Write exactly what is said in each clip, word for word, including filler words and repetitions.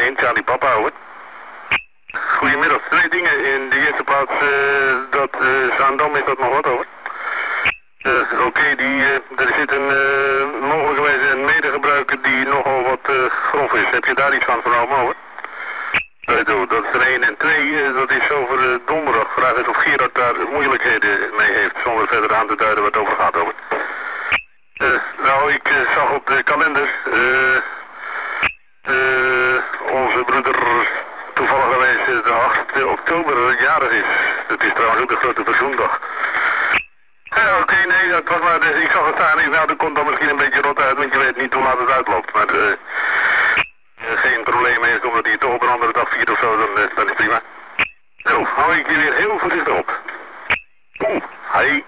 één, Charlie Papa, hoor. Goedemiddag. Twee dingen. In de eerste plaats, uh, dat uh, Zaandam is dat nog wat, hoor. Uh, Oké, okay, die uh, er zit een uh, mogelijkerwijs een medegebruiker die nogal wat uh, grof is. Heb je daar iets van vernomen, hoor? Uh, dat is er één. En twee, uh, dat is over uh, donderdag. Vraag is of Gerard daar moeilijkheden mee heeft, zonder verder aan te duiden wat het over gaat, hoor. Uh, nou, ik uh, zag op de kalender, uh, uh, onze broeder toevallig de achtste oktober jarig is. Het is trouwens ook de grote verzoendag. Ja, oké, okay, nee, dat was maar, de, ik zag het staan en nou, dat komt dan misschien een beetje rot uit, want je weet niet hoe laat het uitloopt. Maar uh, uh, geen probleem is, omdat hij toch op een andere dag viert of zo, dan, uh, dan is prima. Zo, hou ik je weer heel voorzichtig op. Oeh, hi.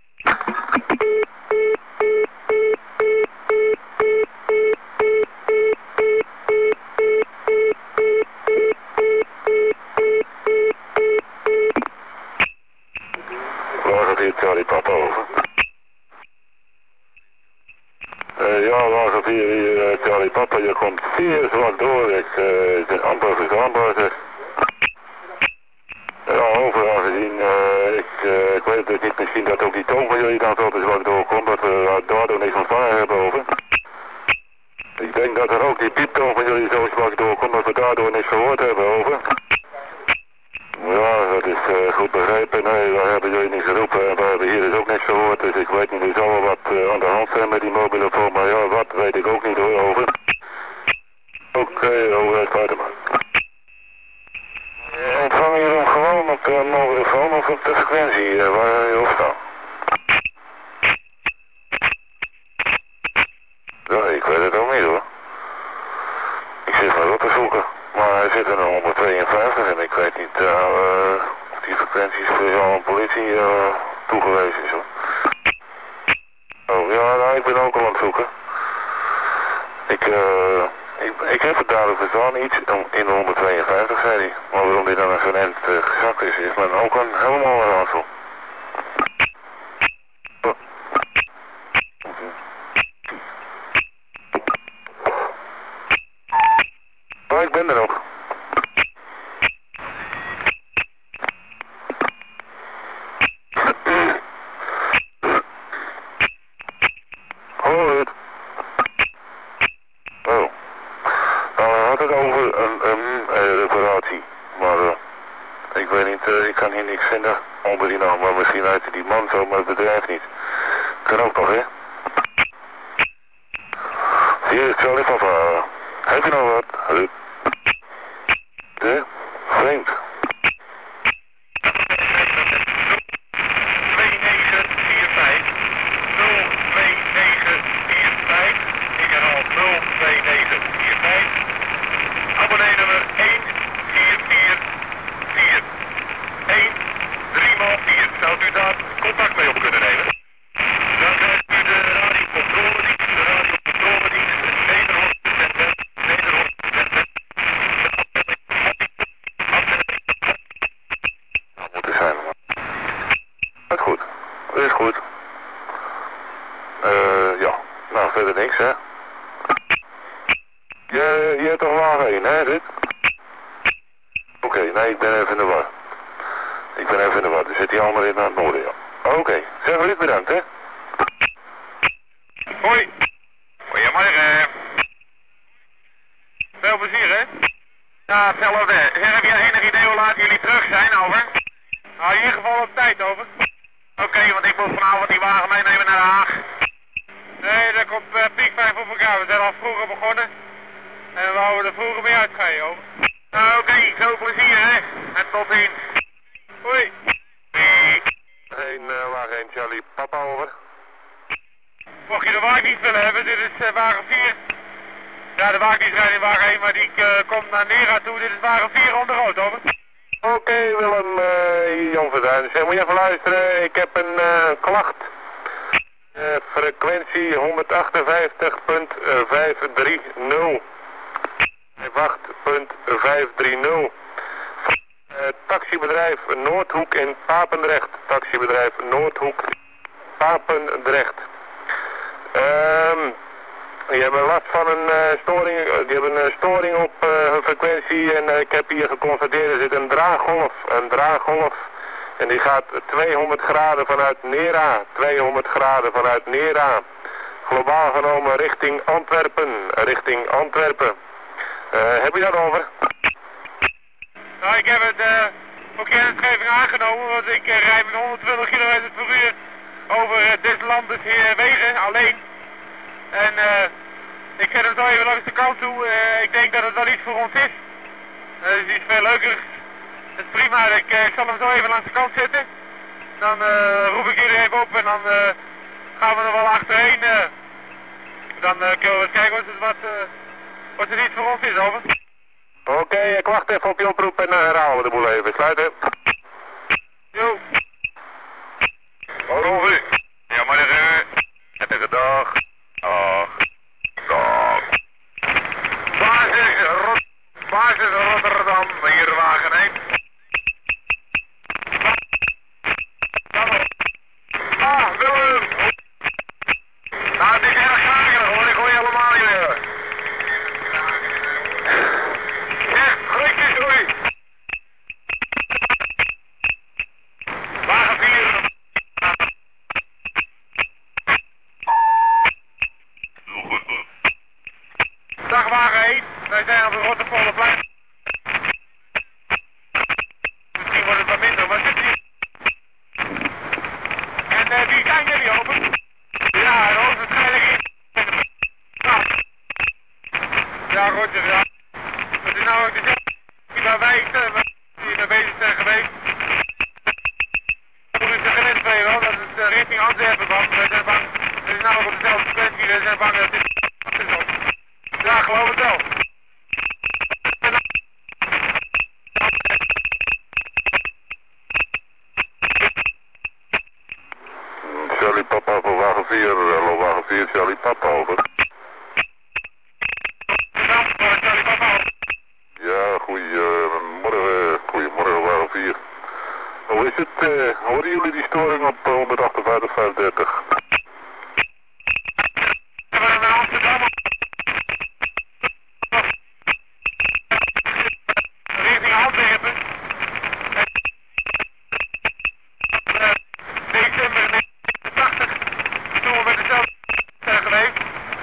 Charlie Papa over. Uh, ja, wacht op hier, hier uh, Charlie Papa, je komt zeer zwak door, ik uh, ben amper verstaanbaar zeg. Ja, overal gezien, uh, ik, uh, ik weet dus niet, misschien dat ook die toon van jullie dan zo te zwak doorkomt, dat we uh, daardoor niks ontvangen hebben over. Ik denk dat er ook die pieptoon van jullie zo zwak doorkomt, dat we daardoor niks gehoord hebben over. Ja, dat is uh, goed begrepen. Nee, daar hebben jullie niet geroepen en we hebben hier dus ook niks gehoord. Dus ik weet niet, er zal wel wat uh, aan de hand zijn met die mobiele telefoon, maar ja, wat weet ik ook niet hoor, over. Oké, okay, over het kwijt maar. Uh, ontvangen jullie hem gewoon op de mobiele telefoon of op de frequentie uh, waar je op staat? Ja, ik weet het ook niet hoor. Ik zit maar op te zoeken. Maar hij zit er nog honderdtweeënvijftig en ik weet niet uh, uh, of die frequentie speciaal aan politie uh, toegewezen is hoor. Oh ja, nou ik ben ook al aan het zoeken. Ik, uh, ik, ik heb het duidelijk verstaan, iets in de honderdtweeënvijftig zei hij. Maar waarom dit dan een gerend uh, gezakt is, is men ook een helemaal een raadsel. Oh, ik ben er nog. Hallo, het. Oh. Nou, hij had het over een, een, een reparatie. Maar uh, ik weet niet, uh, ik kan hier niks vinden onder die naam. Maar misschien uit die man zo, maar het bedrijf niet. Kan ook nog, hè? Hier is Charlie Papa. Heb je nog wat? Hallo? De? Vreemd. twee negen vier vijf nul twee negen vier vijf. Ik herhaal nul twee negen vier vijf. Abonnee nummer één vier vier vier. één drie maal vier. Zou u daar contact mee op kunnen nemen? Dan krijgt u de radiocontroledienst, de radiocontroledienst, Nederland, Nederland, Dat moet er zijn, man. Dat is goed. Dat is goed. Eh, uh, ja. Nou, verder niks, hè. Je, je hebt toch wagen één, hè, dit? Oké, okay, nee, ik ben even in de war. Ik ben even in de war. Er zit hier allemaal in naar het noorden, ja. Oké, okay. Zeg maar, bedankt, hè. Hoi. Goedemorgen. Veel plezier, hè? Ja, hetzelfde. Zeg, heb jij enig idee hoe laat jullie terug zijn, over? Nou, in ieder geval op tijd, over. Oké, okay, want ik moet vanavond die wagen meenemen naar Den Haag. Nee, daar komt uh, piek vijf op elkaar. We zijn al vroeger begonnen. En we wouden er vroeger mee uitgaan, over. Uh, Oké, okay, veel plezier, hè? En tot ziens. Hoi. Een uh, wagen één, Charlie Papa, over. Mocht je de wagen niet willen hebben, dit is uh, wagen vier. Ja, de wagen die rijdt in wagen één, maar die uh, komt naar Nera toe. Dit is wagen vier onder rood, over. Oké, okay, Willem, uh, Jan Verduin. Zeg, moet je even luisteren. Ik heb een uh, klacht. Uh, frequentie honderdachtenvijftig punt vijfhonderddrieëndertig. wacht punt vijfhonderddrieëndertig. Uh, taxibedrijf Noordhoek in Papendrecht. Taxibedrijf Noordhoek Papendrecht. Um, Die hebben last van een uh, storing, die hebben een storing op uh, hun frequentie en uh, ik heb hier geconstateerd, er zit een draaggolf, een draaggolf en die gaat tweehonderd graden vanuit Nera, tweehonderd graden vanuit Nera, globaal genomen richting Antwerpen, richting Antwerpen. Uh, heb je dat over? Nou, ik heb het uh, voor kennisgeving aangenomen, want ik uh, rijd met honderdtwintig kilometer per uur over uh, dit land dus hier wegen, alleen. En uh, ik zet hem zo even langs de kant toe. Uh, ik denk dat het wel iets voor ons is. Uh, het is iets veel leuker. Het is prima. Ik, uh, ik zal hem zo even langs de kant zetten. Dan uh, roep ik jullie even op en dan uh, gaan we er wel achterheen. Uh, dan uh, kunnen we eens kijken of het, wat, uh, wat het iets voor ons is, over. Oké, okay, ik wacht even op je oproep en dan herhalen we de boel even. Sluiten. Jo. Over. Ja, maar uh, prettige dag. Dag. Dag. Basis, Rot Basis Rotterdam, hier wagen één. Ah, Willem. Nou, het is erg graag hoor, ik hoor je allemaal hier. Echt, groetjes, hoi. Wagen vier. Dag wagen één, wij zijn op de Rotterpolderplein. Misschien wordt het wat minder, maar zit hier. En uh, wie zijn jullie open? Ja, en hoogstwaarschijnlijk is nou. Ja, Roger, ja. Het is nou ook dezelfde waar wij hier mee bezig zijn geweest. Toen is de grens bij wel, dat het uh, richting Antwerpen was. Wij zijn bang, het is nou ook op dezelfde frequentie, wij zijn bang dat dit is op. Ja, geloof het wel. Charlie Papa voor wagen vier, hallo wagen vier, Charlie Papa over. Charlie Papa over. Ja, goeiemorgen, goeiemorgen wagen vier. Hoe is het, uh, horen jullie die storing op honderdachtenvijftig vijfendertig? We hebben in Amsterdam richting Antwerpen. December negentien tachtig, toen we met dezelfde zijn geweest.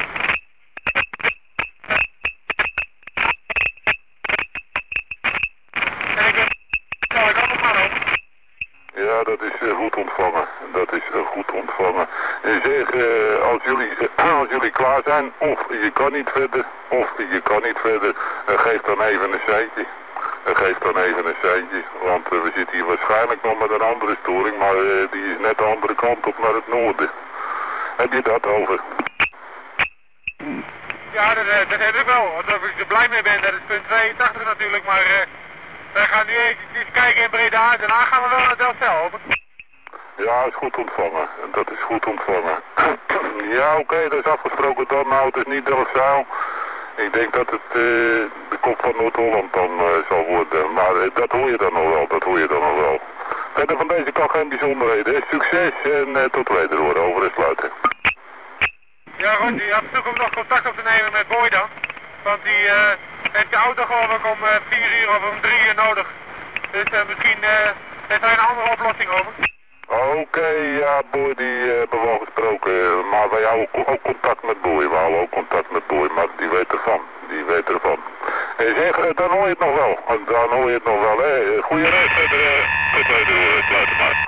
En ik ben zal ik allemaal gaan over. Ja, dat is uh, goed ontvangen. Dat is uh, goed ontvangen. En zeg, uh, als, jullie, uh, als jullie klaar zijn, of je kan niet verder, of je kan niet verder, uh, geef dan even een seintje. Uh, geef dan even een seintje, want uh, we zitten hier waarschijnlijk nog met een andere storing, maar uh, die is net de andere kant op naar het noorden. Heb je dat over? Ja, dat, dat heb ik wel. Want of ik er blij mee ben, dat is punt tweeëntachtig natuurlijk, maar uh, wij gaan nu eventjes kijken in Breda en daarna gaan we wel naar Delfzijl, over. Ja, is goed ontvangen. Dat is goed ontvangen. Ja, oké, okay, dat is afgesproken dan. Nou, het is niet Delfzijl. Ik denk dat het uh, de kop van Noord-Holland dan uh, zal worden. Maar uh, dat hoor je dan nog wel, dat hoor je dan nog wel. Verder van deze kant geen bijzonderheden. Succes en uh, tot wederhoor. Over en sluiten. Ja, goed, die had verzoek om nog contact op te nemen met Boy dan. Want die uh, heeft de auto geloof ik om uh, vier uur of om drie uur nodig. Dus uh, misschien uh, heeft hij een andere oplossing over. Oké, okay, ja, Boy, die uh, hebben we al gesproken. Maar wij houden ook contact met Boy. We houden ook contact met Boy, maar die weet ervan. Die weet ervan. En zeg, uh, dan hoor je het nog wel. Dan hoor je het nog wel, hè. Goeie reis verder. Uh, tot wederhoor. Sluiten maar.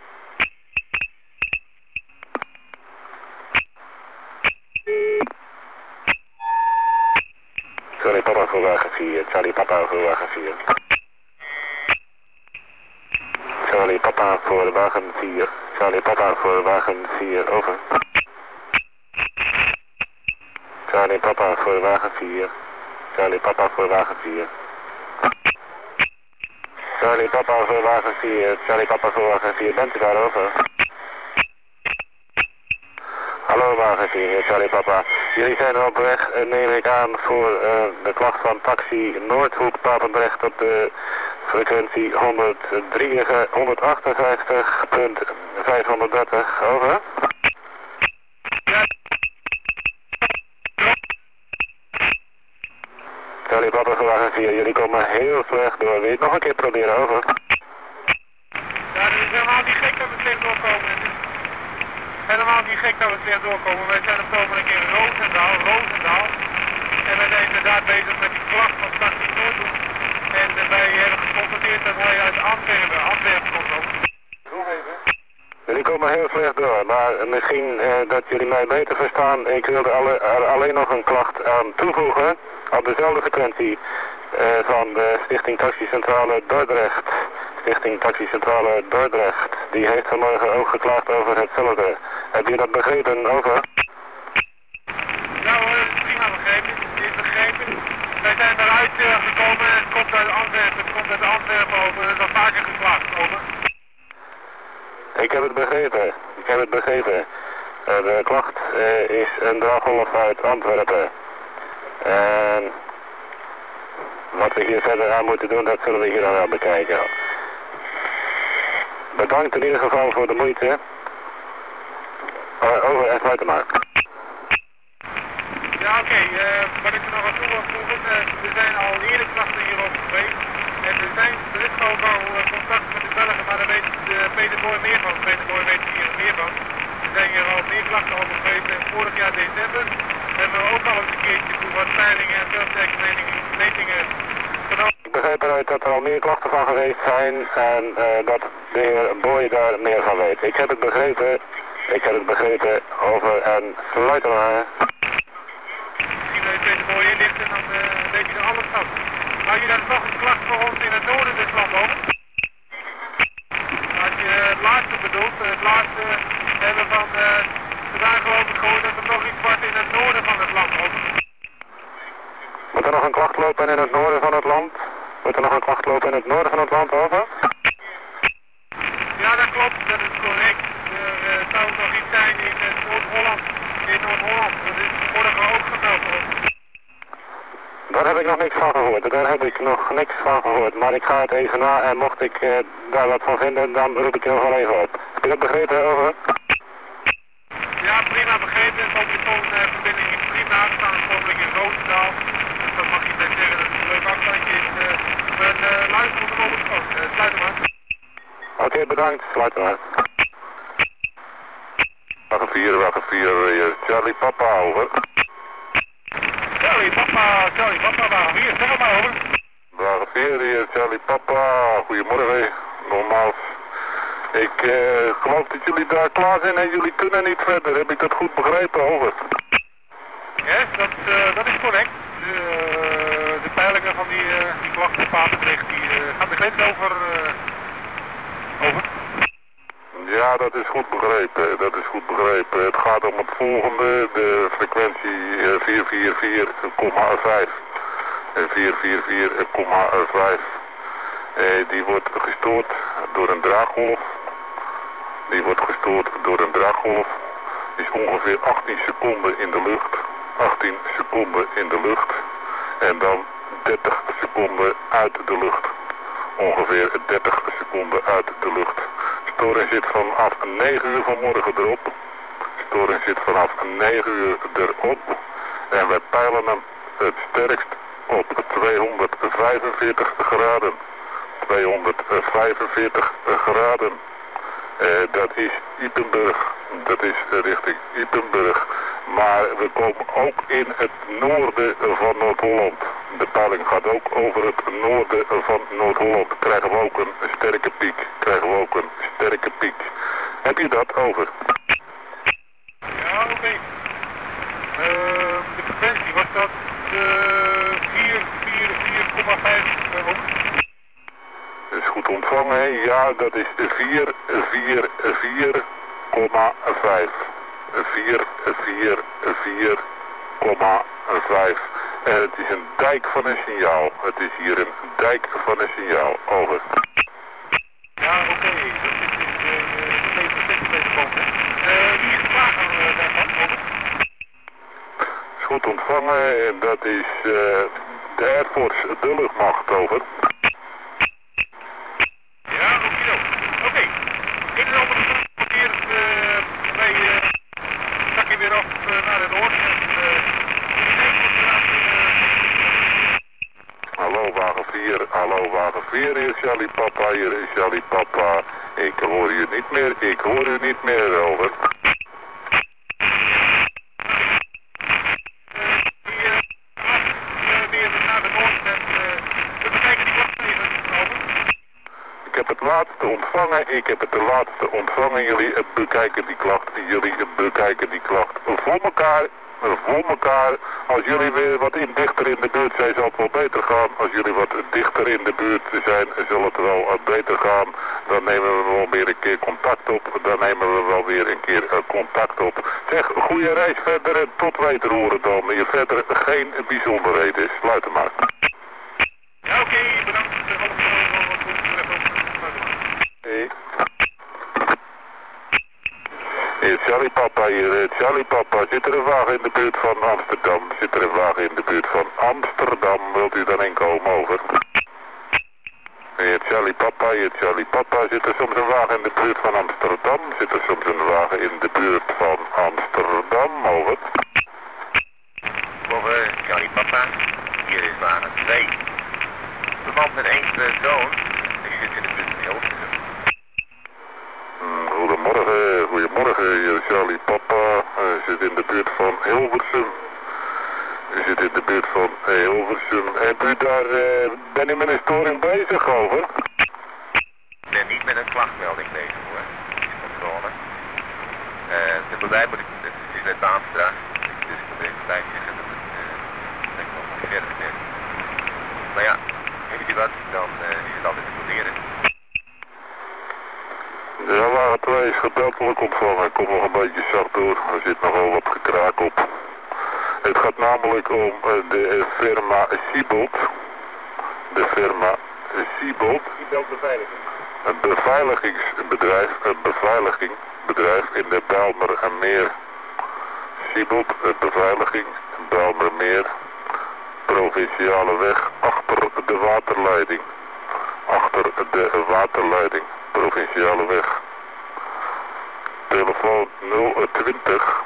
Charlie Papa voor wagen vier, Charlie Papa voor wagen vier. Charlie Papa voor wagen vier, Charlie Papa voor wagen vier, over. Charlie Papa voor wagen vier, Charlie Papa voor wagen vier. Charlie Papa voor wagen vier, Charlie Papa voor wagen vier, bent u daar, over? Hallo wagen vier, Charlie Papa. Jullie zijn op weg, uh, neem ik aan, voor uh, de klacht van taxi Noordhoek Papendrecht op de frequentie honderdachtenvijftig punt vijfhonderddertig, over. Ja. Charlie Papa Gewagen vier, jullie komen heel slecht door. Wil je het nog een keer proberen, over? Ja, het is helemaal niet gek dat we slecht doorkomen. Het is helemaal niet gek dat we slecht doorkomen. Wij zijn op het ogenblik in Roosendaal, Roosendaal. En wij zijn inderdaad bezig met die klacht van Taxi Noordhoek. En uh, wij hebben geconstateerd dat hij uit Antwerpen, Antwerpen komt ook. Jullie komen heel slecht door, maar misschien uh, dat jullie mij beter verstaan. Ik wilde alle, er alleen nog een klacht aan toevoegen op dezelfde frequentie uh, van de Stichting Taxicentrale Dordrecht. Stichting Taxicentrale Dordrecht, die heeft vanmorgen ook geklaagd over hetzelfde. Heb je dat begrepen, over? Ja hoor, dat is prima begrepen, het is begrepen. Wij zijn eruit uh, gekomen en het komt uit Antwerpen, het komt uit Antwerpen over, het is al vaker geklaagd, over. Ik heb het begrepen, ik heb het begrepen. Uh, de klacht uh, is een draaggolf uit Antwerpen. En wat we hier verder aan moeten doen, dat zullen we hier dan wel bekijken. Bedankt in ieder geval voor de moeite. Uh, over en sluiten maar. Ja oké, okay, uh, wat ik er nog aan toe wil voegen, uh, er zijn al eerder klachten hierover geweest. En er, zijn, er is ook al uh, contact met de Belgen, maar daar weet uh, Peter Boy meer van. Peter Boy weet hier meer van. Er zijn hier al meer klachten over geweest en vorig jaar december hebben we ook al eens een keertje toe wat peilingen en veldtekstmetingen genomen. Ik begrijp eruit dat er al meer klachten van geweest zijn en uh, dat de heer Boy daar meer van weet. Ik heb het begrepen, ik heb het begrepen, over en sluiten maar. Misschien wil je Peter Boy inlichten en dan uh, weet je er alles van. Had je dan nog een klacht voor ons in het noorden des land over? Als je uh, het laatste bedoelt, het laatste hebben we van uh, vandaag geloof ik gehoord dat er nog iets was in het noorden van het land over. Moet er nog een klacht lopen in het noorden van het land? Moet er nog een klacht lopen in het noorden van het land, over? Ja, dat klopt, dat is correct. Er uh, zou nog iets zijn in uh, Noord-Holland. In Noord-Holland, dat is morgen ook gemeld over. Daar heb ik nog niks van gehoord, daar heb ik nog niks van gehoord, maar ik ga het even na en mocht ik uh, daar wat van vinden, dan roep ik je nog wel even op. Heb je dat begrepen, over? Ja, prima begrepen, de telefoonverbinding is prima, we staan natuurlijk in Roosendaal, dus dat mag je best zeggen, dat het een leuk afstandje is. Uh, we uh, luisteren op het phone, uh, sluit hem aan. Oké, okay, bedankt, sluit maar. Wagen vier, wagen vier, Charlie Papa, over. Charlie Papa, Charlie Papa, wagen vier, zeg het maar over. Wagen vier, hier Charlie Papa, goedemorgen, nogmaals. Ik uh, geloof dat jullie daar klaar zijn en jullie kunnen niet verder, heb ik dat goed begrepen, over? Ja, dat, uh, dat is correct. De, uh, de peilingen van die, uh, die klachten in Papendrecht, die uh, gaan de grens over, uh, over. Ja, dat is goed begrepen, dat is goed begrepen. Het gaat om het volgende, de frequentie uh, vier vier vier komma vijf. vier vier vier komma vijf. Uh, die wordt gestoord door een draaggolf. Die wordt gestoord door een draaggolf. Is ongeveer achttien seconden in de lucht. achttien seconden in de lucht. En dan dertig seconden uit de lucht. Ongeveer dertig seconden uit de lucht. Storing zit vanaf negen uur vanmorgen erop. Storing zit vanaf negen uur erop. En wij peilen hem het sterkst op tweehonderdvijfenveertig graden. tweehonderdvijfenveertig graden. Uh, dat is Ypenburg. Dat is richting Ypenburg. Maar we komen ook in het noorden van Noord-Holland. De peiling gaat ook over het noorden van Noord-Holland. Krijgen we ook een sterke piek. Krijgen we ook een sterke piek. Heb je dat over? Ja, oké. Okay. Uh, de frequentie, was dat uh, vier vier vier komma vijf uh, is goed ontvangen, ja, dat is vier vier vier komma vijf. vier vier vier komma vijf. En het is een dijk van een signaal. Het is hier een dijk van een signaal. Over. Ja, oké. Okay. Dat is dus de zevenenzeventig meter. Wie is de vrager daarvan? Over. Is goed ontvangen en dat is uh, de Air Force, de luchtmacht. Over. Ja, oké. Oké. Ik wil op het verkeer uh, wij uh, zakken weer af uh, naar het noorden. En uh, vier, hallo wagen vier, hier is Charlie Papa, hier is Charlie Papa. Ik hoor u niet meer, ik hoor u niet meer, over. Ik heb het laatste ontvangen, ik heb het de laatste ontvangen. Jullie bekijken die klacht, jullie bekijken die klacht voor elkaar, voor elkaar. Als jullie weer wat in, dichter in de buurt zijn, zal het wel beter gaan. Als jullie wat dichter in de buurt zijn, zal het wel wat beter gaan. Dan nemen we wel weer een keer contact op. Dan nemen we wel weer een keer uh, contact op. Zeg, goede reis verder en tot weten horen dan. Je verder geen bijzonderheden. Sluit hem maar. Ja, oké, okay, bedankt. Hey. Hier, Charlie Papa hier, Charlie Papa. Zit er een wagen in de buurt van Amsterdam? Zit er een wagen in de buurt van Amsterdam? Wilt u dan inkomen, over? Hier, Charlie Papa, hier, Charlie Papa. Zit er soms een wagen in de buurt van Amsterdam? Zit er soms een wagen in de buurt van Amsterdam, over? Over Charlie Papa. Hier is wagen twee. Verband met enkele zoon. Die zit in de buurt van Hilversum. Goedemorgen, goedemorgen, hier Charlie Papa. U zit in de buurt van Hilversum. U zit in de buurt van Hilversum. Hebt u daar, uh, ben u met een storing bezig, over? Ik ben niet met een klachtmelding bezig, hoor. Het is controle. Uh, de bedrijf moet ik, het is met Baamstra. Dus ik moet even bij zeggen dat het, uh, dat ik nog niet verder ben. Maar ja, heeft u wat, dan uh, is het altijd te proberen. Ja, wagen twee is gedeeltelijk ontvangen. Ik kom nog een beetje zacht door. Er zit nogal wat gekraak op. Het gaat namelijk om uh, de firma Siebold. De firma Siebold. Siebold Beveiliging. Een beveiligingsbedrijf, een beveiligingbedrijf in de Bijlmermeer. Siebold, beveiliging, Bijlmermeer. Provinciale weg achter de waterleiding. Achter de waterleiding. Provinciale weg. Telefoon nul twintig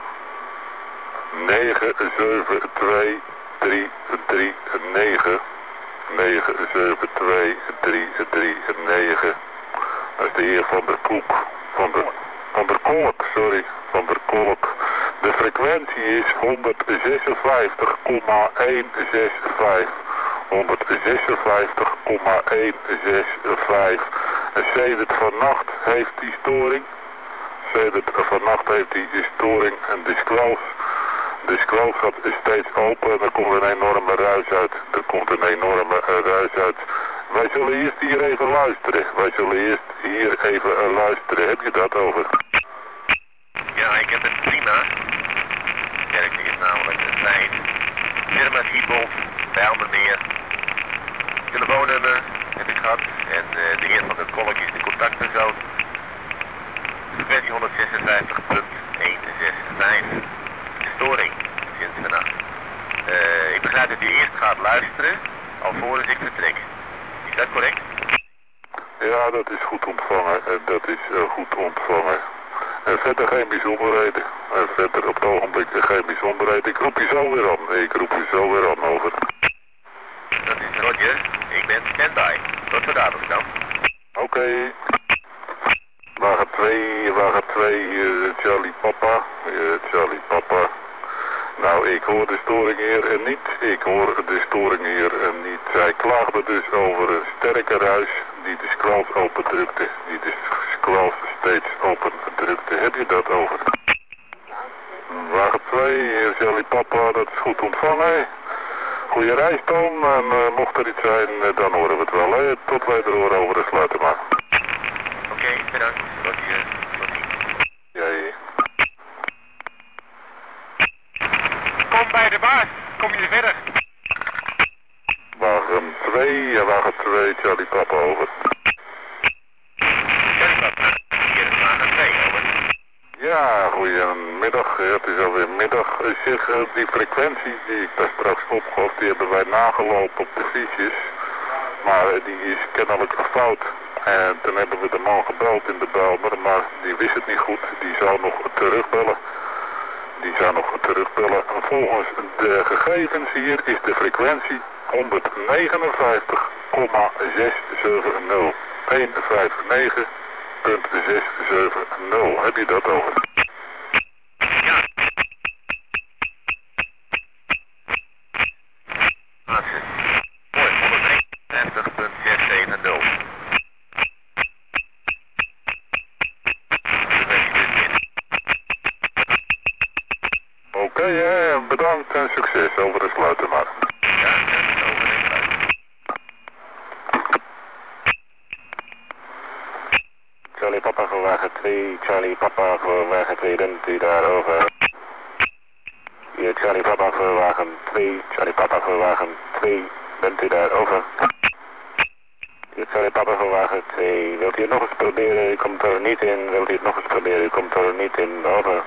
negen zeven twee drie drie negen negen zeven twee drie drie negen. Dat is de heer Van der Koek. Van der, van der Kolk, sorry. Van der Kolk. De frequentie is honderdzesenvijftig komma honderdzesenvijftig. honderdzesenvijftig komma honderdzesenvijftig. En sedert vannacht heeft die storing. Sedert vannacht heeft die storing en de squelch. De squelch gaat steeds open en er komt een enorme ruis uit. Er komt een enorme ruis uit. Wij zullen eerst hier even luisteren. Wij zullen eerst hier even luisteren. Heb je dat, over? Ja, ik heb het prima. Kerk is namelijk een trein. Firma Siebold, Bijlmermeer. Telefoonnummer heb ik gehad. En uh, de heer Van der Kolk is de contactpersoon. Frequentie honderdzesenvijftig komma honderdzesenvijftig. De storing sinds vannacht. Uh, ik begrijp dat u eerst gaat luisteren, alvorens ik vertrek. Is dat correct? Ja, dat is goed ontvangen. En dat is uh, goed ontvangen. En verder geen bijzonderheden. En verder op het ogenblik geen bijzonderheden. Ik roep je zo weer aan. Ik roep je zo weer aan, over. Dat is Roger. Ik ben standby. Tot zo dadelijk dan. Oké. Okay. Wagen twee, wagen twee, uh, Charlie Papa. Uh, Charlie Papa. Nou, ik hoor de storing hier en niet. Ik hoor de storing hier en niet. Zij klaagde dus over een sterke ruis die de squelch opendrukte. Die de squelch steeds opendrukte. Heb je dat, over? Wagen twee, hier Charlie Papa, dat is goed ontvangen. Goeie reis dan. En uh, mocht er iets zijn, uh, dan horen we het wel. Hè? Tot later horen, over de sluiten maar. Oké, okay, bedankt. Tot hier. Tot ziens. Jij. Kom bij de baas. Kom je verder. Wagen twee, ja, wagen twee, Charlie Papa, over. Charlie Papa, hier is wagen twee, over. Ja, goedemiddag. Het is alweer middag. Zeg, die frequentie die ik daar straks opgaf, die hebben wij nagelopen op de fiches. Maar die is kennelijk fout. En toen hebben we de man gebeld in de Bijlmer, maar die wist het niet goed. Die zou nog terugbellen. Die zou nog terugbellen. En volgens de gegevens hier is de frequentie honderdnegenenvijftig komma zesenzevenzig. honderdnegenenvijftig komma zesenzevenzig. Heb je dat over? Ja. Mooi, honderdnegenenvijftig komma zesenzevenzig. Oké, okay, bedankt en succes. Over de sluiten maar. Ja, ja, over de sluiten. Charlie Papa voor wagen twee, Charlie Papa voor wagen twee, bent u daar over? Hier, Charlie Papa voor wagen twee, Charlie Papa voor wagen twee, bent u daar over? Hier, Charlie Papa voor wagen twee, wilt u het nog eens proberen? U komt er niet in, wilt u het nog eens proberen? U komt er niet in, over.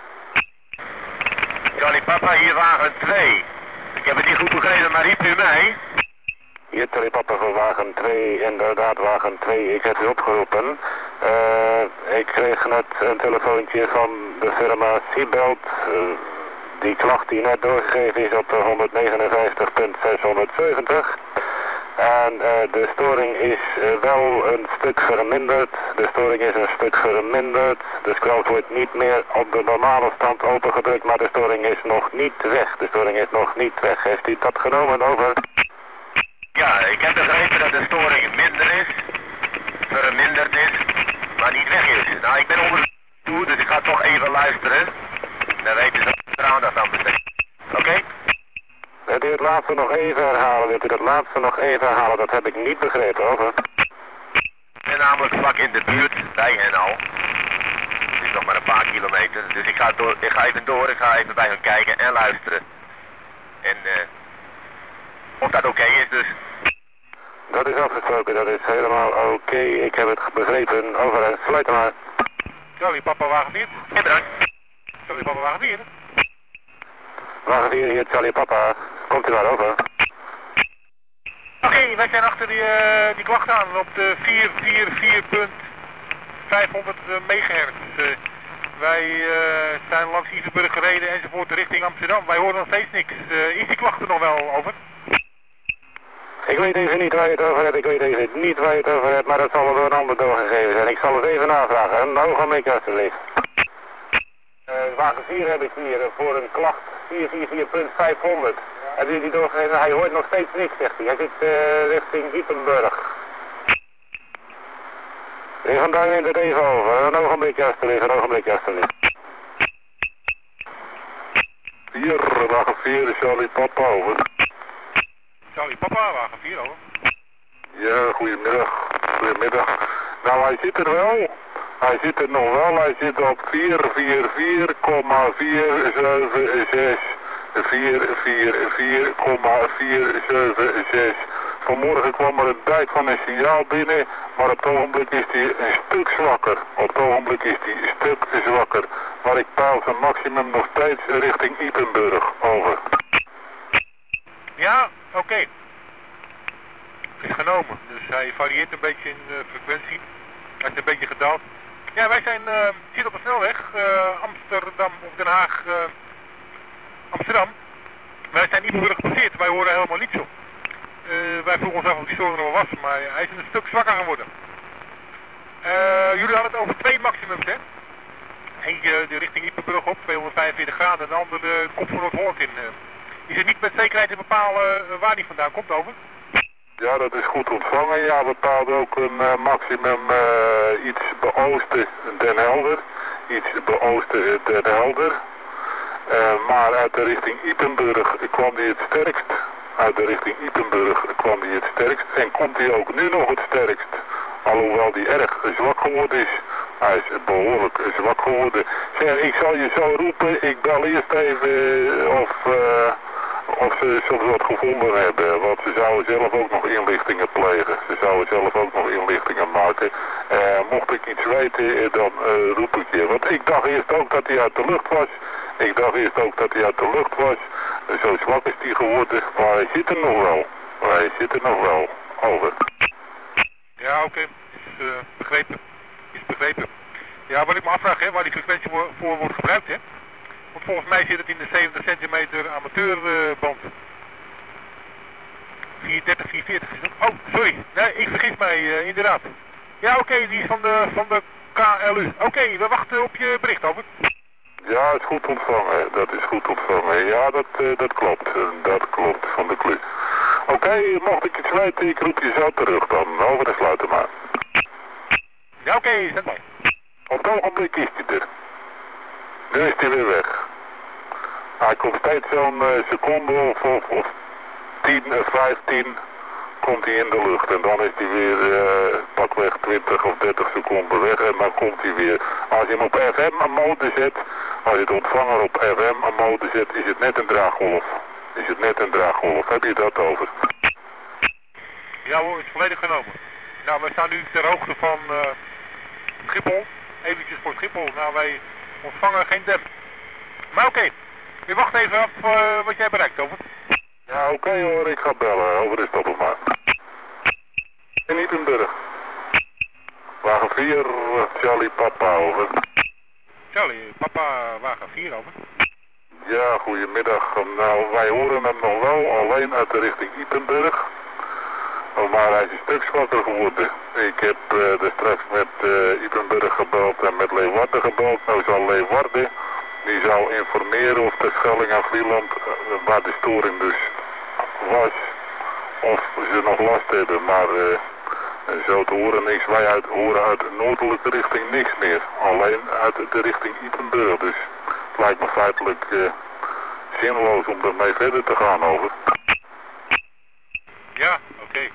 Charlie Papa, hier wagen twee. Ik heb het niet goed begrepen, maar riep u mij? Hier, Charlie Papa voor wagen twee, inderdaad wagen twee, ik heb u opgeroepen. Uh, ik kreeg net een telefoontje van de firma Seabelt. Uh, die klacht die net doorgegeven is op de honderdnegenenvijftig komma zeshonderdzeventig. En uh, de storing is uh, wel een stuk verminderd. De storing is een stuk verminderd. De scroll wordt niet meer op de normale stand opengedrukt, maar de storing is nog niet weg. De storing is nog niet weg. Heeft u dat genomen, over? Ja, ik heb begrepen dat de storing minder is, verminderd is, maar niet weg is. Nou, ik ben onder toe, dus ik ga toch even luisteren. Dan weten ze dat er aandacht aan besteed. Oké? Okay? Wilt u het laatste nog even herhalen? Wilt u het laatste nog even herhalen? Dat heb ik niet begrepen, over. Ik ben namelijk vlak in de buurt, bij hen al. Het is nog maar een paar kilometer, dus ik ga, door, ik ga even door, ik ga even bij hen kijken en luisteren. En uh, of dat oké okay is dus. Dat is afgesproken, dat is helemaal oké. Okay. Ik heb het begrepen, over en sluit maar. Charlie Papa wagen vier. Ja, bedankt. Charlie Papa wagen vier. Wagen vier, hier Charlie Papa. Komt u maar over. Oké, okay, wij zijn achter die, uh, die klacht aan op de vierhonderdvierenveertig punt vijfhonderd megahertz. Uh, wij uh, zijn langs Iverburg gereden enzovoort richting Amsterdam. Wij horen nog steeds niks. Uh, is die klacht er nog wel over? Ik weet even niet waar je het over hebt, ik weet even niet waar je het over hebt, maar dat zal wel door een ander doorgegeven zijn. Ik zal het even navragen. Een ogenblik alsjeblieft. Uh, wagen vier heb ik hier voor een klacht vierhonderdvierenveertig punt vijfhonderd. Hebben jullie die doorgegeven? Hij hoort nog steeds niks, zegt hij. Hij zit uh, richting Diepenburg. Even daar in het even over. Een ogenblik alsjeblieft, een ogenblik alsjeblieft. Hier, wagen vier, Charlie Papa, over. Charlie Papa, wagen vier, over. Ja, goedemiddag. Goedemiddag. Nou, hij zit er wel. Hij zit er nog wel. Hij zit op vierhonderdvierenveertig komma vierhonderdzevenenzestig. vierhonderdvierenveertig komma vierhonderdzevenenzestig. Vanmorgen kwam er een dijk van een signaal binnen, maar op het ogenblik is hij een stuk zwakker. Op het ogenblik is hij een stuk zwakker. Maar ik peil zijn maximum nog steeds richting Ipenburg. Over. Ja, oké. Okay. Is genomen. Dus hij varieert een beetje in uh, frequentie. Hij is een beetje gedaald. Ja, wij zijn, uh, zitten op de snelweg. Uh, Amsterdam of Den Haag. Uh, Amsterdam. Wij zijn Ipenburg gepasseerd. Wij horen helemaal niet zo. Uh, wij vroegen ons af of die storing er wel was, maar hij is een stuk zwakker geworden. Uh, jullie hadden het over twee maximums, hè? Eentje de richting Ipenburg op, tweehonderdvijfenveertig graden, en de andere uh, komt voor Noord-Holland in. Uh, is het niet met zekerheid te bepalen uh, waar die vandaan komt, over? Ja, dat is goed ontvangen. Ja, we bepaalden ook een uh, maximum uh, iets beoosten Den Helder. Iets beoosten Den Helder. Uh, maar uit de richting Ipenburg kwam hij het sterkst. Uit de richting Ipenburg kwam hij het sterkst. En komt hij ook nu nog het sterkst. Alhoewel hij erg zwak geworden is. Hij is behoorlijk zwak geworden. Zeg, ik zal je zo roepen. Ik bel eerst even of... Uh, Of ze soms wat gevonden hebben, want ze zouden zelf ook nog inlichtingen plegen. Ze zouden zelf ook nog inlichtingen maken. Uh, mocht ik iets weten, dan uh, roep ik je. Want ik dacht eerst ook dat hij uit de lucht was. Ik dacht eerst ook dat hij uit de lucht was. Uh, zo zwak is hij geworden, maar hij zit er nog wel. Maar hij zit er nog wel. Over. Ja, oké. Okay. Is uh, begrepen. Is begrepen. Ja, wat ik me afvraag, hè, waar die frequentie voor, voor wordt gebruikt, hè. Want volgens mij zit het in de zeventig centimeter amateurband. dertig vierenveertig is dat? Oh, sorry. Nee, ik vergis mij, uh, inderdaad. Ja, oké, okay, die is van de, van de K L U. Oké, okay, we wachten op je bericht, over. Ja, is goed ontvangen. Dat is goed ontvangen. Ja, dat, uh, dat klopt. Uh, dat klopt, van de K L U. Oké, okay, mocht ik iets weten, ik roep je zo terug dan. Over de sluiten maar. Ja, oké, okay, zet maar. Op het ogenblik is hij er. Nu is hij weer weg. Hij komt steeds zo'n uh, seconde of, of, of tien, vijftien komt hij in de lucht. En dan is hij weer uh, pakweg twintig of dertig seconden weg en dan komt hij weer. Als je hem op F M een mode zet, als je de ontvanger op F M een mode zet, is het net een draaggolf. Is het net een draaggolf. Heb je dat over? Ja hoor, het is volledig genomen. Nou, we staan nu ter hoogte van uh, Schiphol. Eventjes voor Schiphol. Nou, wij ontvangen geen dem. Maar oké. Okay. Je wacht even af uh, wat jij bereikt, over. Ja, oké okay, hoor, ik ga bellen. Over de stoppen maar. In Ypenburg. Wagen vier, Charlie Papa, over. Charlie, Papa, wagen vier, over. Ja, goedemiddag. Nou, wij horen hem nog wel, alleen uit de richting Ypenburg. Maar hij is een stuk zwakker geworden. Ik heb uh, er straks met uh, Ypenburg gebeld en met Leeuwarden gebeld. Nou zal Leeuwarden, die zou informeren of de Schelling en Vlieland, uh, waar de storing dus was, of ze nog last hebben. Maar uh, zo te horen niks. Wij uit, horen uit de noordelijke richting niks meer. Alleen uit de richting Ypenburg. Dus het lijkt me feitelijk uh, zinloos om ermee verder te gaan, over. Ja, oké. Okay.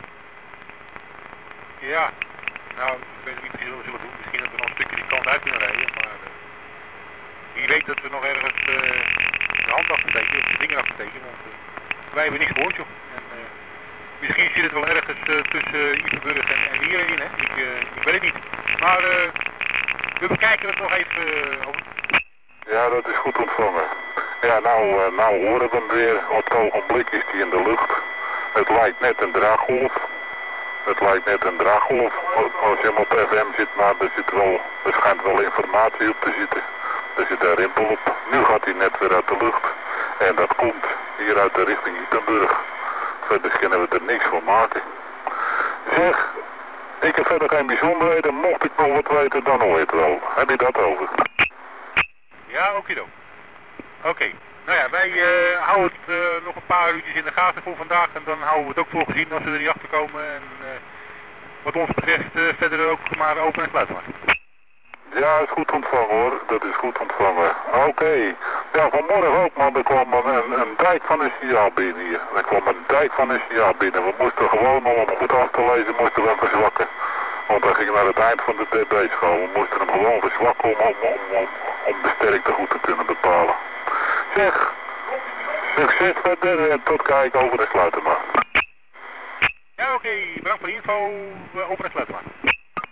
Ja, nou, ik weet niet precies wat we zullen doen. Misschien dat we nog een stukje die kant uit kunnen rijden, maar uh, wie weet dat we nog ergens uh, de hand afbetekenen, of de vinger afbetekenen, want uh, wij hebben niks gehoord, joh. En, uh, misschien zit het wel ergens uh, tussen uh, Ypenburg en, en hierin, hè. Ik, uh, ik weet het niet. Maar uh, we bekijken het nog even uh, over. Ja, dat is goed ontvangen. Ja, nou, uh, nou horen we hem weer. Op het ogenblik is hij in de lucht. Het lijkt net een draaggolf. Het lijkt net een draaggolf als je hem op F M zit, maar er, zit wel, er schijnt wel informatie op te zitten. Er zit een rimpel op. Nu gaat hij net weer uit de lucht. En dat komt hier uit de richting Ypenburg. Verder kunnen we er niks van maken. Zeg, ik heb verder geen bijzonderheden. Mocht ik nog wat weten, dan hoor je het wel. Heb je dat over? Ja, okido. Oké. Okay. Nou ja, wij uh, houden het uh, nog een paar uurtjes in de gaten voor vandaag en dan houden we het ook voor gezien als we er niet achter komen. En uh, wat ons betreft uh, verder ook maar open en sluiten maar. Ja, is goed ontvangen hoor. Dat is goed ontvangen. Oké. Okay. Ja, vanmorgen ook man, er kwam een, een dijk van een signaal binnen hier. Er kwam een dijk van een signaal binnen. We moesten gewoon, om hem goed af te lezen, moesten we hem verzwakken. Want hij ging naar het eind van de D B-schaal. We moesten hem gewoon verzwakken om, om, om, om, om de sterkte goed te kunnen bepalen. Zeg, succes verder en tot kijken, over de sluiten maar. Ja, oké, okay. Bedankt voor de info, over de sluiten maar.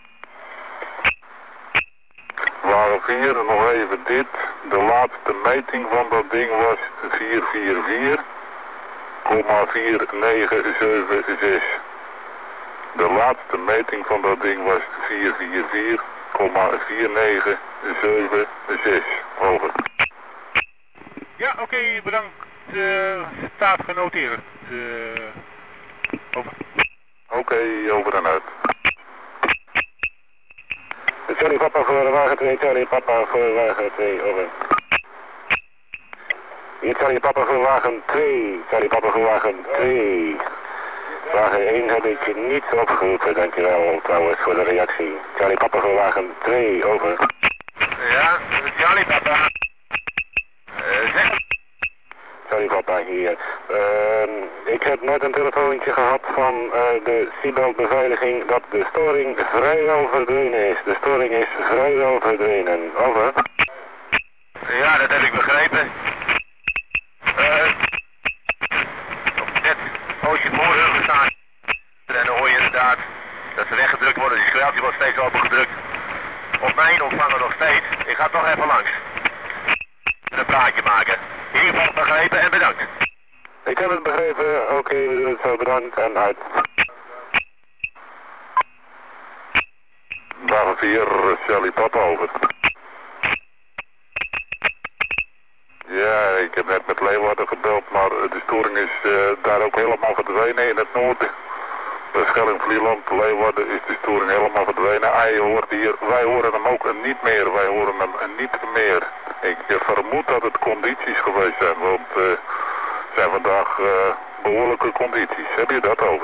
Wagen vier, nog even dit. De laatste meting van dat ding was vier vier vier komma vier negen zeven zes. De laatste meting van dat ding was vier vier vier komma vier negen zeven zes. Over. Ja, oké, okay, bedankt. Uh, staat genoteerd. Uh, over. Oké, okay, over en uit. Charlie Papa voor wagen twee, Charlie Papa voor wagen twee, over. Hier Charlie Papa voor wagen twee, Charlie Papa voor wagen twee. Wagen één heb ik niet opgeroepen, dankjewel trouwens voor de reactie. Charlie Papa voor wagen twee, over. Ja, Charlie Papa. Uh, zeg. Charlie Papa hier. Uh, ik heb net een telefoontje gehad van uh, de Seatbelt-beveiliging dat de storing vrijwel verdwenen is. De storing is vrijwel verdwenen. Over. Ja, dat heb ik begrepen. Uh, net als je voorheugen staan en dan hoor je inderdaad dat ze weggedrukt worden. Die schijltje wordt steeds opengedrukt. Op mijn ontvanger nog steeds. Ik ga toch even langs. Een praatje maken. In ieder geval begrepen en bedankt. Ik heb het begrepen. Oké, okay, we doen het zo. Bedankt en uit. Wagen vier, Charlie Papa, over. Ja, ik ik heb net met Leeuwarden gebeld, maar de storing is uh, daar ook helemaal verdwenen in het noorden. De Schelling-Vlieland, Leeuwarden is de storing helemaal verdwenen. Ah, je hoort hier, wij horen hem ook niet meer, wij horen hem niet meer. Ik uh, vermoed dat het condities geweest zijn, want het uh, zijn vandaag uh, behoorlijke condities. Heb je dat over?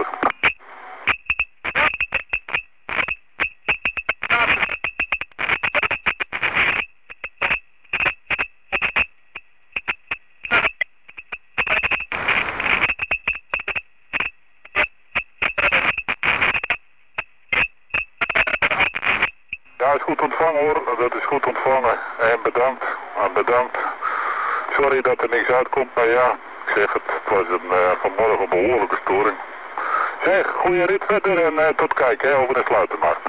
Ja, is goed ontvangen hoor, dat is goed ontvangen. En bedankt, en bedankt. Sorry dat er niks uitkomt, maar ja, ik zeg het, het was een, uh, vanmorgen een behoorlijke storing. Zeg, goede rit verder en uh, tot kijken, hè, over de sluiten maar.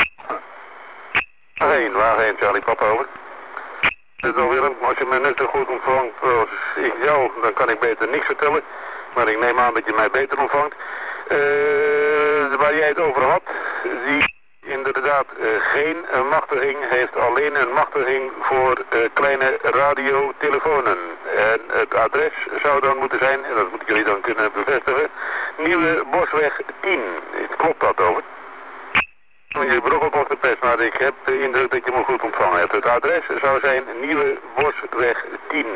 Wagen één, wagen één, Charlie Papa, over. Dit is al Willem, als je me net zo goed ontvangt als ik jou, dan kan ik beter niks vertellen. Maar ik neem aan dat je mij beter ontvangt. Uh, waar jij het over had, die inderdaad uh, geen uh, machtiging heeft, alleen een machtiging voor uh, kleine radiotelefoons. En het adres zou dan moeten zijn, en dat moet ik jullie dan kunnen bevestigen, Nieuwe Bosweg tien. Klopt dat over? Je broek ook op de pest, maar ik heb de indruk dat je me goed ontvangen hebt. Het adres zou zijn Nieuwe Bosweg tien.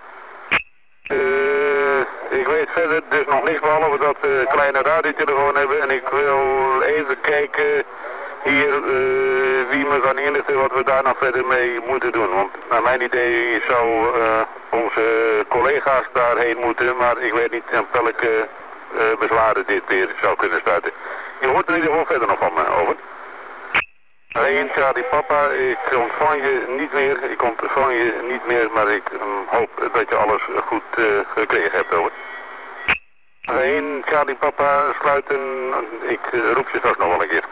Uh, ik weet verder dus nog niks behalve dat we uh, kleine radiotelefoon hebben en ik wil even kijken hier uh, wie me kan inlichten wat we daar nog verder mee moeten doen. Want naar mijn idee zou uh, onze collega's daarheen moeten, maar ik weet niet aan welke uh, bezwaren dit weer zou kunnen starten. Je hoort er in ieder geval verder nog van me, over. Hey, Charlie Papa, ik ontvang je niet meer, ik ontvang je niet meer, maar ik um, hoop dat je alles goed uh, gekregen hebt, hoor. Hey, Charlie Papa, sluiten, ik uh, roep je straks nog wel een keer.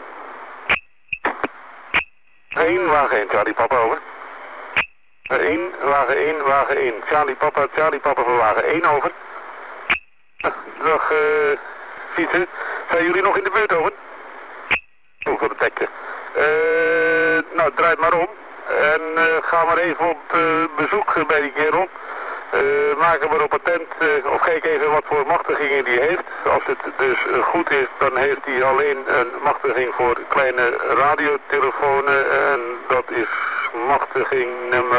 één, wagen één, Charlie Papa, over. één, wagen één, wagen één, Charlie Papa, Charlie Papa voor wagen één, over. Dag, uh, fietsen, zijn jullie nog in de buurt, over? Oh, voor de tekje. Uh, nou, draai maar om. En uh, ga maar even op uh, bezoek bij die kerel. Uh, maak hem maar op attent, uh, of kijk even wat voor machtigingen die heeft. Als het dus uh, goed is, dan heeft hij alleen een machtiging voor kleine radiotelefoons. En dat is machtiging nummer...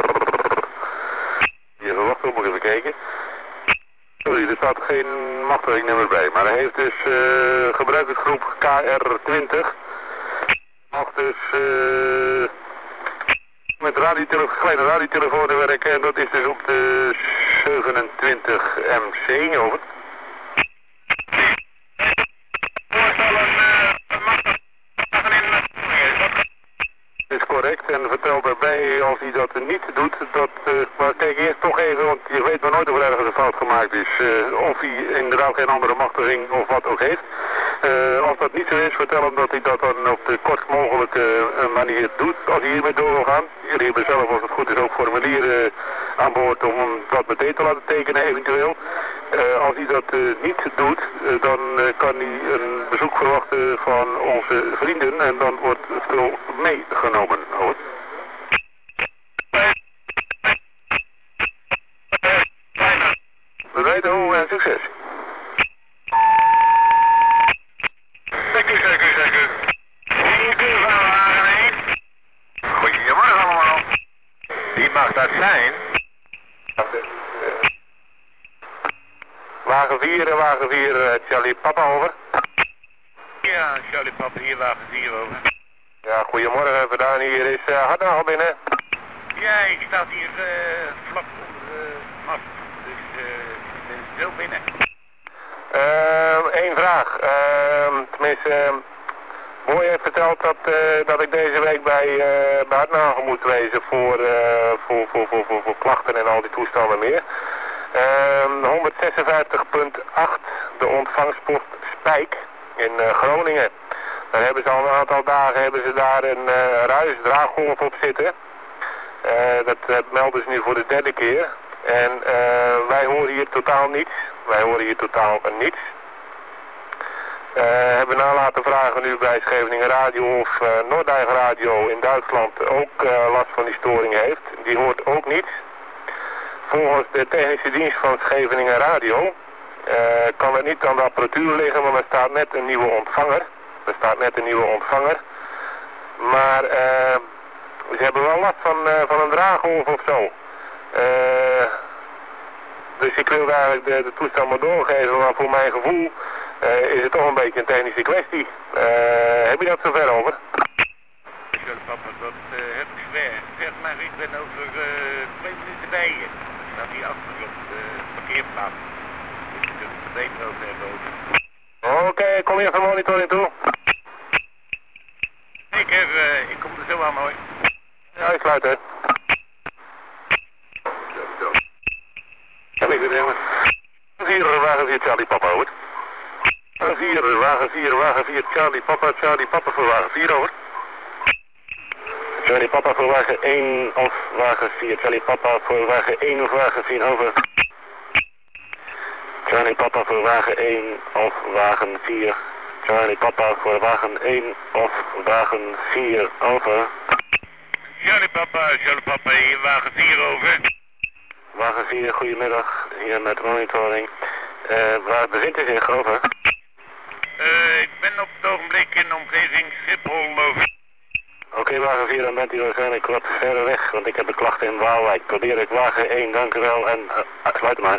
Even wachten, moet ik even kijken. Sorry, er staat geen machtiging nummer bij. Maar hij heeft dus uh, gebruikersgroep K R twintig. Mag dus uh, met radiotele kleine radiotelefoons werken en dat is dus op de zevenentwintig M C, over. Dat is correct en vertel daarbij als hij dat niet doet, dat, uh, maar kijk eerst toch even, want je weet maar nooit of er ergens een fout gemaakt is, uh, of hij inderdaad geen andere machtiging of wat ook heeft. Uh, als dat niet zo is, vertel hem dat hij dat dan op de kortst mogelijke uh, manier doet, als hij hiermee door wil gaan. Jullie hebben zelf, als het goed is, ook formulieren uh, aan boord om dat meteen te laten tekenen eventueel. Uh, als hij dat uh, niet doet, uh, dan uh, kan hij een bezoek verwachten van onze vrienden en dan wordt het spul meegenomen. Hoor. Bereid hoe en succes. Dank u, dank u, dank u. Dank u van wagen één. Goedemorgen allemaal. Wie mag dat zijn? Wagen vier en wagen vier, uh, Charlie Papa, over. Ja, Charlie Papa, hier wagen vier over. Ja, goedemorgen, Verdaan, hier is uh, Hartnagel al binnen. Ja, ik sta hier uh, vlak onder de uh, mast, dus uh, ik ben stil binnen. Eén uh, vraag, uh, tenminste, uh, Boy heeft verteld dat, uh, dat ik deze week bij, uh, bij Hartnagel moet wezen voor, uh, voor, voor, voor, voor, voor klachten en al die toestanden meer. Uh, honderdzesenvijftig punt acht, de ontvangstpost Spijk in uh, Groningen. Daar hebben ze al een aantal dagen hebben ze daar een uh, ruisdraaggolf op zitten. Uh, dat uh, melden ze nu voor de derde keer. En uh, wij horen hier totaal niets. Wij horen hier totaal niets. Uh, hebben na laten vragen nu bij Scheveningen Radio of uh, Noordijk Radio in Duitsland ook uh, last van die storing heeft. Die hoort ook niets. volgens de technische dienst van Scheveningen Radio uh, kan het niet aan de apparatuur liggen, want er staat net een nieuwe ontvanger. Er staat net een nieuwe ontvanger. Maar uh, ze hebben wel last van, uh, van een draaggolf of zo. Uh, dus ik wil eigenlijk de, de toestel maar doorgeven, maar voor mijn gevoel uh, is het toch een beetje een technische kwestie. Uh, heb je dat zover over? Papa, dat uh, heb ik ver. Zeg maar, ik ben over uh, twee minuten bij je. Ik sta hier achter op de parkeerplaats. Dus je kunt het beter over hebben over. Oké, okay, kom je van monitoring toe? Ik, heb, uh, ik kom er zo aan hoor. Ja, ik sluit hè. Ja, ik ben vier, wagen vier, Charlie Papa, hoor. vier, wagen vier, wagen vier, Charlie Papa, Charlie Papa voor wagen vier, hoor. Charlie Papa voor wagen één of wagen vier, Charlie Papa voor wagen één of wagen vier, over. Charlie Papa voor wagen één of wagen vier, Charlie Papa voor wagen één of wagen vier, over. Charlie Papa, Charlie Papa, hier wagen vier, over. Wagen vier, goedemiddag, hier met monitoring. Uh, waar bevindt u zich, over? Uh, ik ben op het ogenblik in de omgeving Schiphol, over. Oké, okay, wagen vier, dan bent u waarschijnlijk wat verder weg, want ik heb de klachten in Waalwijk. Probeer ik wagen één, dank u wel, en uh, sluit maar.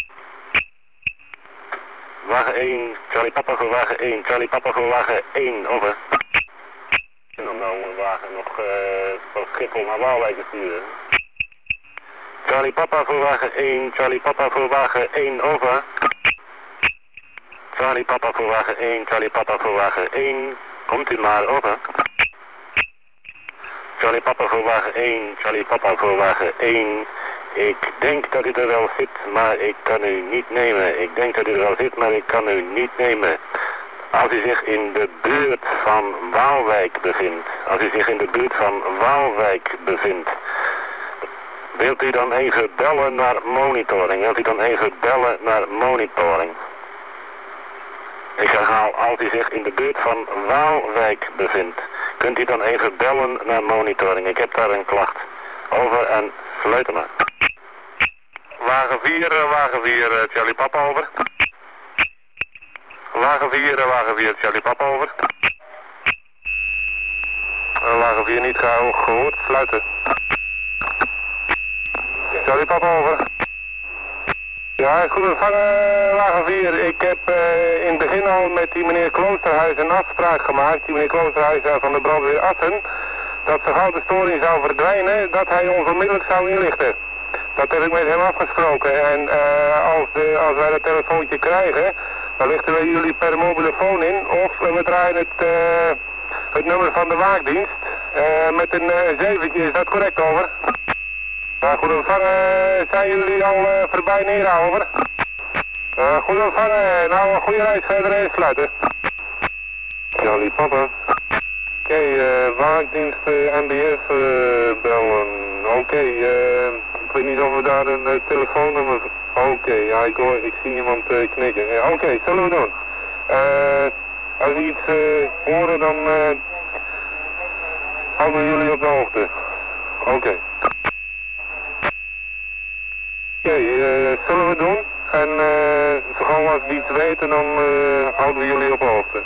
Wagen één, Charlie Papa voor wagen één, Charlie Papa voor wagen één, over. En om nou een wagen nog uh, van Schiphol naar Waalwijk te sturen. Charlie Papa voor wagen één, Charlie Papa voor wagen één, over. Charlie Papa voor wagen één, Charlie Papa voor wagen één, komt u maar, over. Charlie Papa voor wagen één, Charlie Papa voor wagen één. Ik denk dat u er wel zit, maar ik kan u niet nemen. Ik denk dat u er wel zit, maar ik kan u niet nemen. Als u zich in de buurt van Waalwijk bevindt, als u zich in de buurt van Waalwijk bevindt, wilt u dan even bellen naar monitoring? Wilt u dan even bellen naar monitoring? Ik herhaal, als u zich in de buurt van Waalwijk bevindt, kunt u dan even bellen naar monitoring? Ik heb daar een klacht. Over en sluiten maar. Wagen vier, wagen vier, Charlie Papa, over. Wagen vier, wagen vier, Charlie Papa, over. Wagen vier niet gauw gehoord, sluiten. Charlie Papa, over. Ja, goed ontvangen, wagen vier. Ik heb uh, in het begin al met die meneer Kloosterhuis een afspraak gemaakt, die meneer Kloosterhuis uh, van de brandweer Assen, dat zo gauw de storing zou verdwijnen, dat hij ons onmiddellijk zou inlichten. Dat heb ik met hem afgesproken en uh, als, de, als wij dat telefoontje krijgen, dan lichten we jullie per mobielefoon in of uh, we draaien het, uh, het nummer van de waakdienst uh, met een uh, zeventje. Is dat correct, over? Uh, goed ontvangen, zijn jullie al uh, voorbij neer, over? Uh, goed ontvangen, nou een goede reis verder en sluiten. Charlie Papa. Oké, okay, uh, waakdienst uh, M B S uh, bellen. Oké, okay, uh, ik weet niet of we daar een uh, telefoonnummer... Oké, okay, ja, ik, hoor, ik zie iemand uh, knikken. Ja, Oké, okay, zullen we doen. Uh, als we iets uh, horen, dan uh, houden we jullie op de hoogte. Oké. Okay. Oké, okay, uh, zullen we doen. En uh, zo gauw als we iets weten, dan uh, houden we jullie op de hoogte.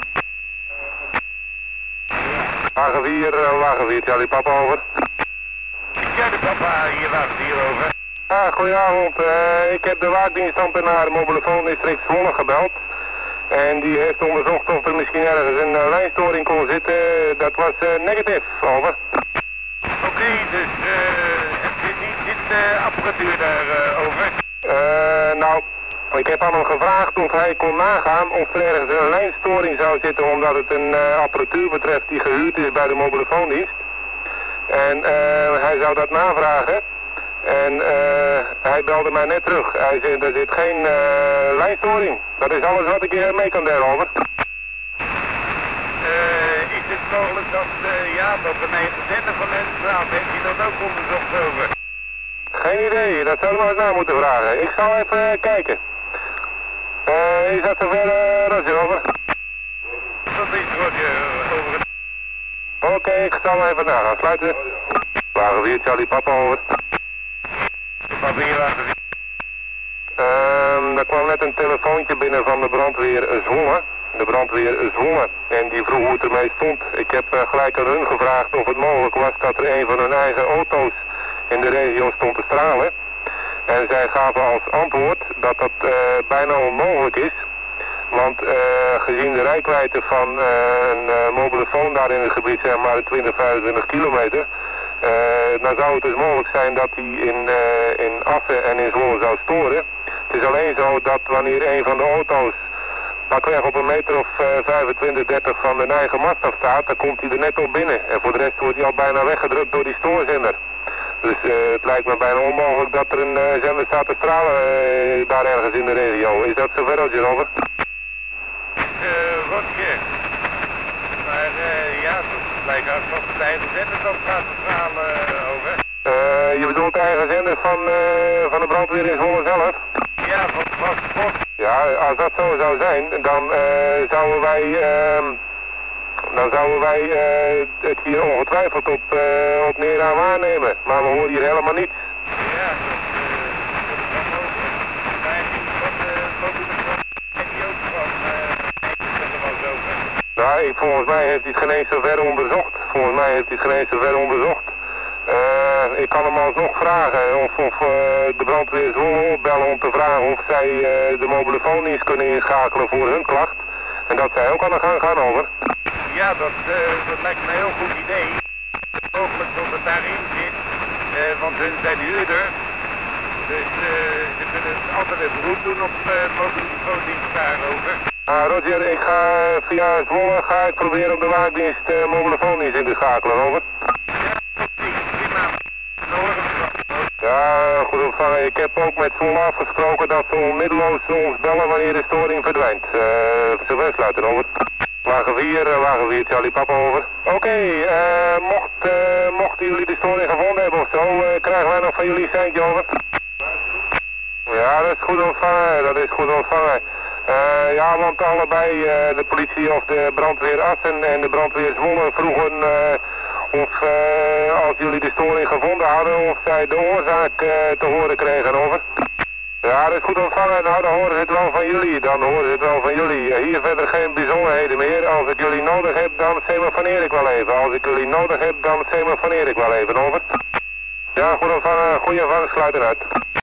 Wagen vier, uh, wagen vier, Charlie Papa, over. Charlie Papa, hier wagen vier, over. Ah, goedenavond. Uh, ik heb de waakdienstambtenaar mobielefoondistrict Zwolle gebeld. En die heeft onderzocht of er misschien ergens een uh, lijnstoring kon zitten. Dat was uh, negatief, over. Oké, okay, dus uh, heb je niet dit uh, apparatuur daar uh, over? Uh, nou, ik heb aan hem gevraagd of hij kon nagaan of er ergens een lijnstoring zou zitten, omdat het een uh, apparatuur betreft die gehuurd is bij de mobielefoondienst. En uh, hij zou dat navragen. En uh, hij belde mij net terug. Hij zei, er zit geen uh, lijnstoring. Dat is alles wat ik hier mee kan delen, over. Uh, is het mogelijk dat, uh, ja, dat er een zender van mensen praat? Heeft hij dat ook onderzocht, over? Geen idee, dat zouden we eens na moeten vragen. Ik zal even uh, kijken. Uh, is dat zover, uh, Roger, over? Dat is Roger, over. Oké, okay, ik zal even na gaan sluiten. Wagen vier, Charlie Papa, over. Wat ben je laten zien? Ehm, er kwam net een telefoontje binnen van de brandweer Zwolle. De brandweer Zwolle. En die vroeg hoe het ermee stond. Ik heb uh, gelijk aan hun gevraagd of het mogelijk was dat er een van hun eigen auto's in de regio stond te stralen. En zij gaven als antwoord dat dat uh, bijna onmogelijk is. Want uh, gezien de reikwijdte van uh, een uh, mobielefoon daar in het gebied, zeg maar twintig, vijfentwintig kilometer, uh, dan zou het dus mogelijk zijn dat die in, uh, in Assen en in Zwolle zou storen. Het is alleen zo dat wanneer een van de auto's pakweg op een meter of uh, vijfentwintig, dertig van de eigen mast af staat, dan komt hij er net op binnen. En voor de rest wordt hij al bijna weggedrukt door die stoorzender. Dus uh, het lijkt me bijna onmogelijk dat er een uh, zender staat te stralen uh, daar ergens in de regio. Is dat zover als je over? Uh, Rotje. Maar uh, ja, het lijkt alsof het eigen zender dat gaat te stralen uh, over. Uh, je bedoelt de eigen zender van, uh, van de brandweer in Zwolle zelf? Ja, van van sport. Ja, als dat zo zou zijn, dan uh, zouden wij, uh, dan zouden wij uh, het hier ongetwijfeld op, uh, op neer aan waarnemen. Maar we horen hier helemaal niets. Ja, dat uh, dat kan ook. Maar wat mobielefoon en die ook van, uh, dat er wel zo. Nou, ik, volgens mij heeft hij het geen eens zo ver onderzocht. Volgens mij heeft hij het geen eens zo ver onderzocht. Uh, ik kan hem alsnog vragen of, of uh, de brandweer Zwolle opbellen om te vragen of zij uh, de mobielefoondienst kunnen inschakelen voor hun klacht. En dat zij ook aan de gang gaan over. Ja, dat, uh, dat lijkt me een heel goed idee. Mogelijk dat het daarin zit, uh, want hun zijn huurder. Dus uh, ze kunnen altijd een beroep doen op uh, mobielefoondienst daarover. Ah, Roger, ik ga via Zwolle ga ik proberen op de waakdienst uh, mobielefoondienst in te schakelen, over. Ja, goed ontvangen. Ik heb ook met Zwolle afgesproken dat ze onmiddellijk ons bellen wanneer de storing verdwijnt. Uh, ze wensluiten, over. Wagen vier, uh, wagen vier, Charlie Papa, over. Oké, okay, uh, mocht, uh, mochten jullie de storing gevonden hebben of zo, uh, krijgen wij nog van jullie een seintje, over. Ja, dat is goed ontvangen, dat is goed ontvangen. Uh, ja, want allebei, uh, de politie of de brandweer Assen en de brandweer Zwolle vroegen uh, of uh, als jullie de storing gevonden hadden, of zij de oorzaak uh, te horen kregen, over. Ja, dat is goed ontvangen. Nou, dan horen ze het wel van jullie. Dan horen ze het wel van jullie. Uh, hier verder geen bijzonderheden meer. Als ik jullie nodig heb, dan semafoneer ik wel even. Als ik jullie nodig heb, dan semafoneer ik wel even, over. Ja, goed ontvangen. Goeie vangst, sluit eruit.